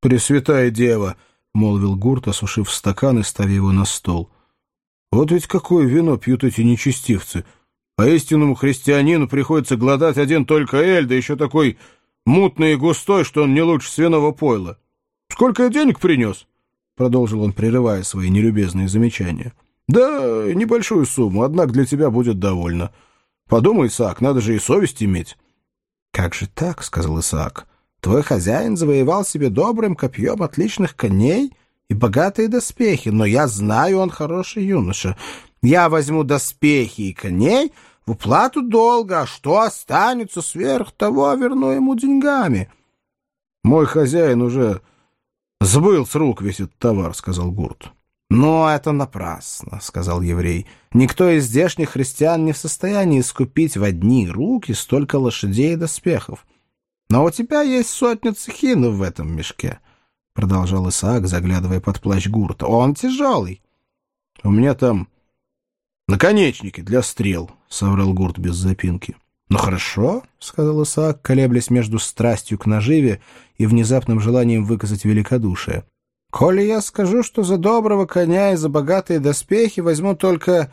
«Пресвятая дева!» — молвил Гурт, осушив стакан и ставя его на стол. «Вот ведь какое вино пьют эти нечестивцы! А истинному христианину приходится глотать один только эль, да еще такой мутный и густой, что он не лучше свиного пойла. Сколько я денег принес?» — продолжил он, прерывая свои нелюбезные замечания. «Да небольшую сумму, однако для тебя будет довольно. Подумай, Исаак, надо же и совесть иметь». «Как же так?» — сказал Исаак. «Твой хозяин завоевал себе добрым копьем отличных коней и богатые доспехи, но я знаю, он хороший юноша. Я возьму доспехи и коней в уплату долга, а что останется сверх того, верну ему деньгами». «Мой хозяин уже сбыл с рук весь этот товар», — сказал Гурт. «Но это напрасно», — сказал еврей. «Никто из здешних христиан не в состоянии скупить в одни руки столько лошадей и доспехов. Но у тебя есть 100 цехинов в этом мешке», — продолжал Исаак, заглядывая под плащ Гурта. «Он тяжелый». «У меня там наконечники для стрел», — соврал Гурт без запинки. «Ну хорошо», — сказал Исаак, колеблясь между страстью к наживе и внезапным желанием выказать великодушие. «Коли я скажу, что за доброго коня и за богатые доспехи возьму только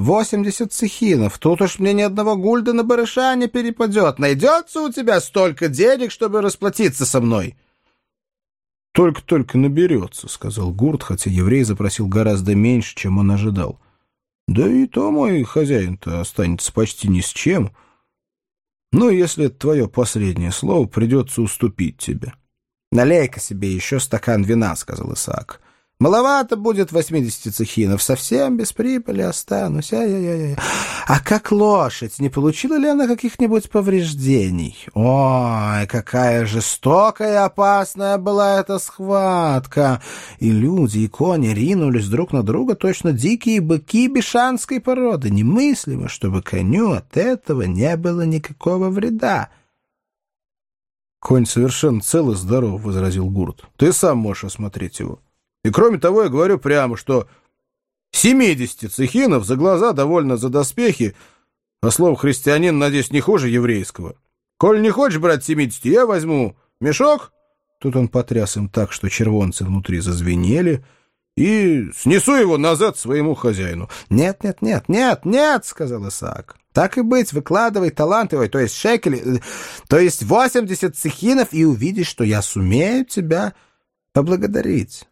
80 цехинов, тут уж мне ни одного гульдена барыша не перепадет. Найдется у тебя столько денег, чтобы расплатиться со мной?» «Только-только наберется», — сказал Гурт, хотя еврей запросил гораздо меньше, чем он ожидал. «Да и то мой хозяин-то останется почти ни с чем. Но если это твое последнее слово, придется уступить тебе». «Налей-ка себе еще стакан вина», — сказал Исаак. «Маловато будет 80 цехинов, совсем без прибыли останусь. Ай-яй-яй. А как лошадь, не получила ли она каких-нибудь повреждений? Ой, какая жестокая и опасная была эта схватка! И люди, и кони ринулись друг на друга, точно дикие быки бешанской породы. Немыслимо, чтобы коню от этого не было никакого вреда». «Конь совершенно цел и здоров», — возразил Гурт. «Ты сам можешь осмотреть его. И кроме того, я говорю прямо, что 70 цехинов за глаза довольно за доспехи, а слово «христианин», надеюсь, не хуже еврейского. Коль не хочешь брать 70, я возьму мешок». Тут он потряс им так, что червонцы внутри зазвенели, и снесу его назад своему хозяину. «Нет, — сказал Исаак. «Так и быть, выкладывай таланты, то есть шекели, то есть 80 цехинов, и увидишь, что я сумею тебя поблагодарить».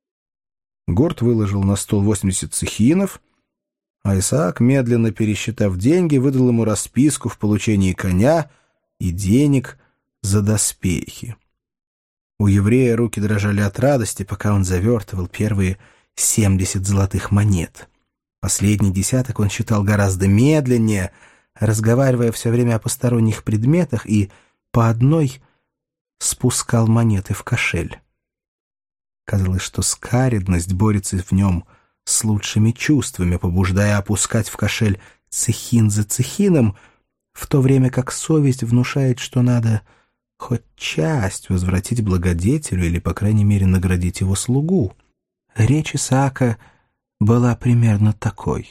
Гурт выложил на стол 80 цехинов, а Исаак, медленно пересчитав деньги, выдал ему расписку в получении коня и денег за доспехи. У еврея руки дрожали от радости, пока он завертывал первые 70 золотых монет. Последний десяток он считал гораздо медленнее, разговаривая все время о посторонних предметах, и по одной спускал монеты в кошель. Казалось, что скаредность борется в нем с лучшими чувствами, побуждая опускать в кошель цехин за цехином, в то время как совесть внушает, что надо хоть часть возвратить благодетелю или, по крайней мере, наградить его слугу. Речь Исаака была примерно такой: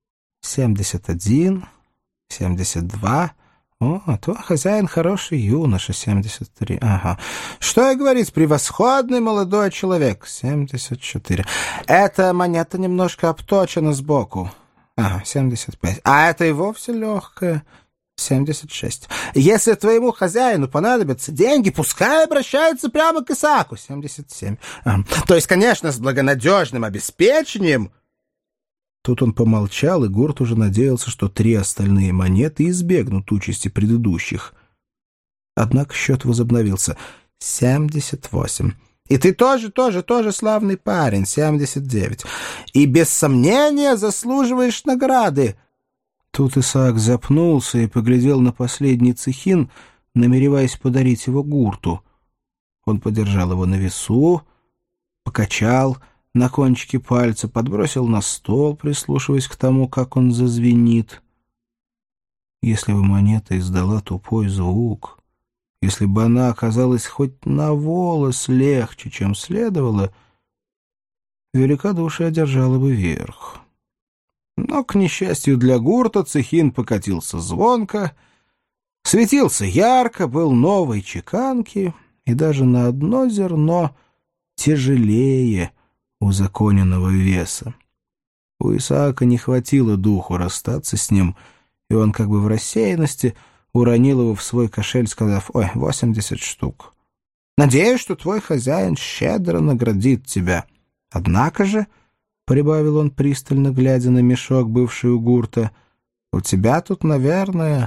71, 72... О, твой хозяин хороший юноша, 73. Ага. Что и говорить, превосходный молодой человек, 74. Эта монета немножко обточена сбоку. Ага, 75. А это и вовсе легкая, 76. Если твоему хозяину понадобятся деньги, пускай обращается прямо к Исааку, 77. То есть, конечно, с благонадежным обеспечением. Тут он помолчал, и Гурт уже надеялся, что 3 остальные монеты избегнут участи предыдущих. Однако счет возобновился. 78. И ты тоже славный парень, 79. И без сомнения заслуживаешь награды. Тут Исаак запнулся и поглядел на последний цехин, намереваясь подарить его Гурту. Он подержал его на весу, покачал на кончике пальца, подбросил на стол, прислушиваясь к тому, как он зазвенит. Если бы монета издала тупой звук, если бы она оказалась хоть на волос легче, чем следовало, великодушие одержало бы верх. Но, к несчастью для Гурта, цехин покатился звонко, светился ярко, был новой чеканки и даже на одно зерно тяжелее узаконенного веса. У Исаака не хватило духу расстаться с ним, и он как бы в рассеянности уронил его в свой кошель, сказав: «Ой, 80 штук. Надеюсь, что твой хозяин щедро наградит тебя. Однако же, — прибавил он, пристально глядя на мешок, бывший у гурта, — у тебя тут, наверное,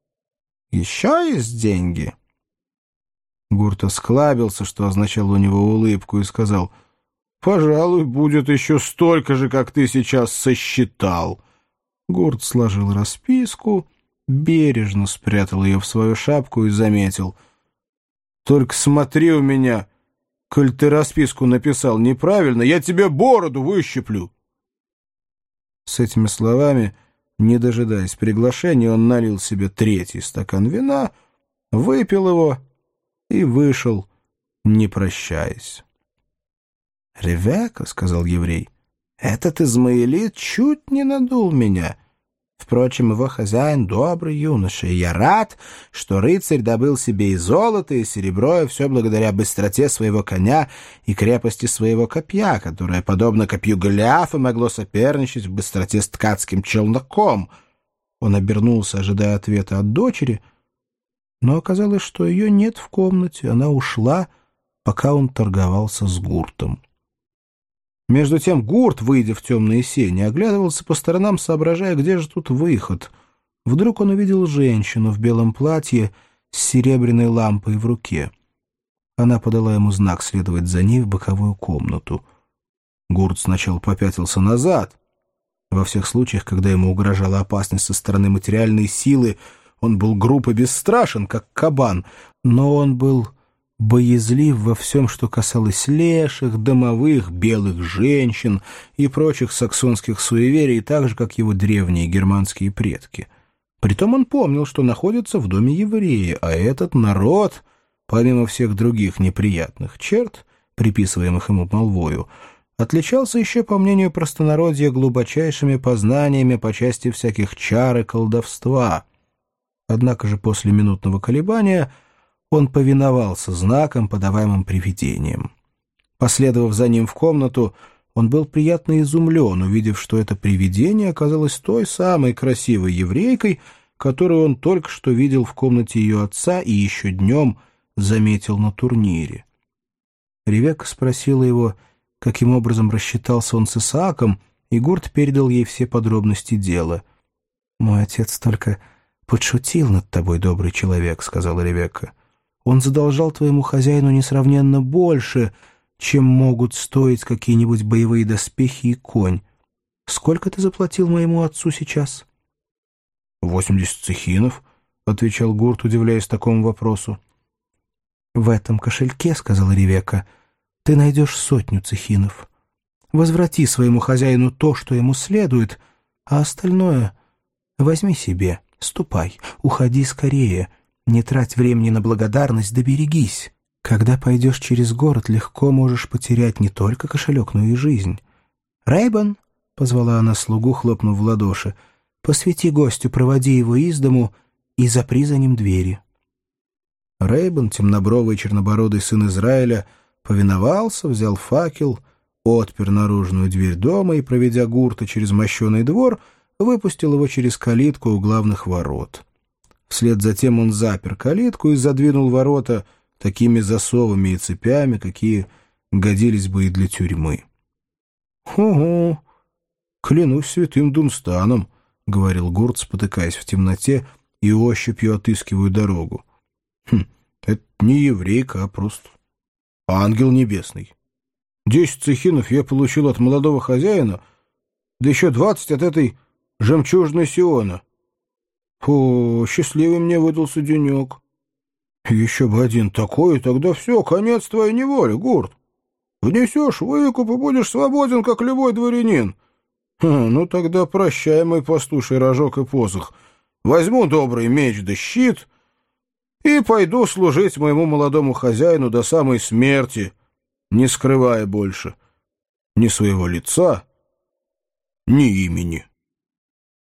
еще есть деньги?» Гурт осклабился, что означало у него улыбку, и сказал: «Пожалуй, будет еще столько же, как ты сейчас сосчитал». Гурт сложил расписку, бережно спрятал ее в свою шапку и заметил: «Только смотри у меня, коль ты расписку написал неправильно, я тебе бороду выщиплю». С этими словами, не дожидаясь приглашения, он налил себе 3-й стакан вина, выпил его и вышел, не прощаясь. «Ревека, — сказал еврей, — этот измаилит чуть не надул меня. Впрочем, его хозяин — добрый юноша, и я рад, что рыцарь добыл себе и золото, и серебро, и все благодаря быстроте своего коня и крепости своего копья, которое, подобно копью Голиафа, могло соперничать в быстроте с ткацким челноком». Он обернулся, ожидая ответа от дочери, но оказалось, что ее нет в комнате, она ушла, пока он торговался с гуртом. Между тем Гурт, выйдя в темные сени, оглядывался по сторонам, соображая, где же тут выход. Вдруг он увидел женщину в белом платье с серебряной лампой в руке. Она подала ему знак следовать за ней в боковую комнату. Гурт сначала попятился назад. Во всех случаях, когда ему угрожала опасность со стороны материальной силы, он был груб и бесстрашен, как кабан, но он был боязлив во всем, что касалось леших, домовых, белых женщин и прочих саксонских суеверий, так же, как его древние германские предки. Притом он помнил, что находится в доме еврея, а этот народ, помимо всех других неприятных черт, приписываемых ему молвою, отличался еще, по мнению простонародья, глубочайшими познаниями по части всяких чар и колдовства. Однако же после минутного колебания он повиновался знакам, подаваемым привидением. Последовав за ним в комнату, он был приятно изумлен, увидев, что это привидение оказалось той самой красивой еврейкой, которую он только что видел в комнате ее отца и еще днем заметил на турнире. Ревекка спросила его, каким образом рассчитался он с Исааком, и Гурт передал ей все подробности дела. «Мой отец только подшутил над тобой, добрый человек», — сказала Ревекка. «Он задолжал твоему хозяину несравненно больше, чем могут стоить какие-нибудь боевые доспехи и конь. Сколько ты заплатил моему отцу сейчас?» 80 цехинов, — отвечал Гурт, удивляясь такому вопросу. «В этом кошельке, — сказала Ревекка, — ты найдешь 100 цехинов. Возврати своему хозяину то, что ему следует, а остальное возьми себе. Ступай, уходи скорее. Не трать времени на благодарность, да берегись. Когда пойдешь через город, легко можешь потерять не только кошелек, но и жизнь. Рейбан, — позвала она слугу, хлопнув в ладоши, — посвети гостю, проводи его из дому и запри за ним двери». Рейбан, темнобровый чернобородый сын Израиля, повиновался, взял факел, отпер наружную дверь дома и, проведя Гурта через мощеный двор, выпустил его через калитку у главных ворот. Вслед за тем он запер калитку и задвинул ворота такими засовами и цепями, какие годились бы и для тюрьмы. «Ого! Клянусь святым Дунстаном!» — говорил Гурт, спотыкаясь в темноте и ощупью отыскивая дорогу. «Это не еврейка, а просто ангел небесный. 10 цехинов я получил от молодого хозяина, да еще 20 от этой жемчужной Сиона. О, счастливый мне выдался денек. Еще бы один такой, и тогда все, конец твоей неволи, Гурт. Внесешь выкуп и будешь свободен, как любой дворянин. Ну тогда прощай, мой пастуший рожок и посох. Возьму добрый меч да щит и пойду служить моему молодому хозяину до самой смерти, не скрывая больше ни своего лица, ни имени».